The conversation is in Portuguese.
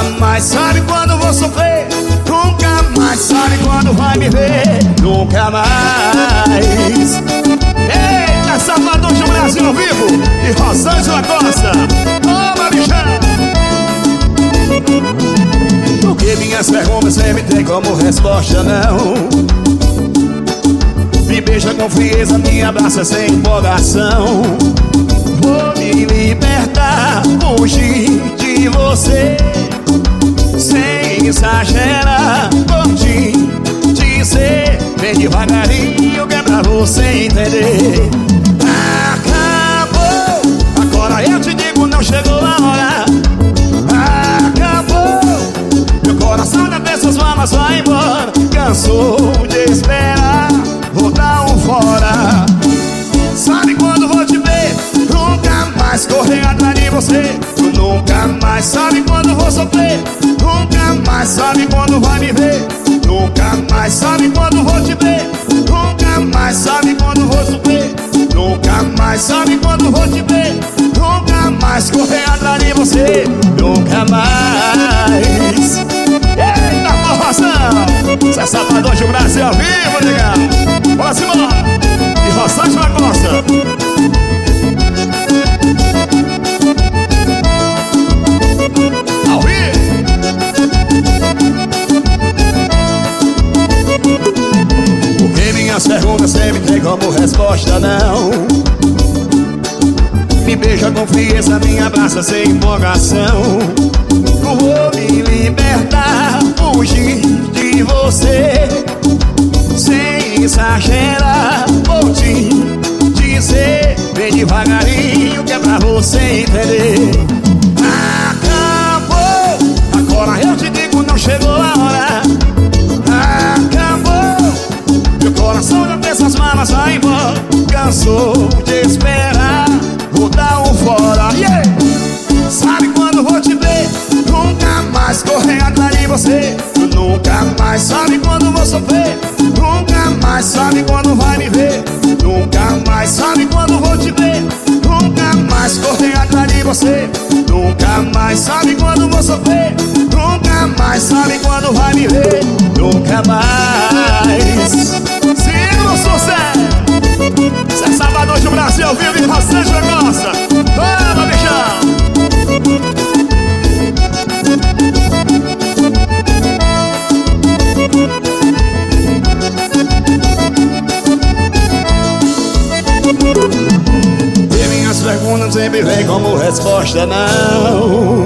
Nunca mais sabe quando vou sofrer, nunca mais sabe quando vai me ver, nunca mais. Eita, Salvador do Brasil ao vivo e Rosângela Costa. Toma, bichão! Porque minhas perguntas sempre tem como resposta não. Me beija com frieza, me abraça sem empolgação. Vou me libertar, fugir de você, sem exagerar, por ti dizer, vem devagarinho que é pra você entender. Acabou, agora eu te digo, não chegou a hora. Acabou, meu coração dessas mamas vai embora. Cansou de esperar, vou dar um fora. Sabe quando vou te ver, nunca mais correr atrás de você. Tu nunca mais sabe quando vou sofrer, nunca mais sabe quando vai me ver. Nunca mais sabe quando vou te ver, nunca mais sabe quando vou sofrer. Nunca mais sabe quando vou te ver, nunca mais correr atrás de você. Nunca mais. Eita, formação! Isso é Salvador do Brasil ao vivo, legal. Bora se embora! E Rosângela Costa. Ao vivo. Porque minhas perguntas sempre tem como resposta não. Me beija com frieza, me abraça sem empolgação. Vou me libertar, fugir de você, sem exagerar, vou te dizer, vem devagarinho que é pra você entender. Acabou, agora eu te digo, não chegou a hora. Acabou, meu coração já tem essas malas, vai embora. Cansou de esperar, vou dar um fora. Yeah! Sabe quando vou te ver, nunca mais correr atrás de você. Tu nunca mais sabe quando vou sofrer, nunca mais sabe quando vai me ver. Nunca mais sabe quando vou te ver, nunca mais correr atrás de você. Nunca mais sabe quando vou sofrer, nunca mais sabe quando vai me ver. Nunca mais. Siga o sucesso. Isso é Salvador do Brasil ao vivo e Rosângela Costa. Toma, bichão! E minhas perguntas sempre vêm como resposta não.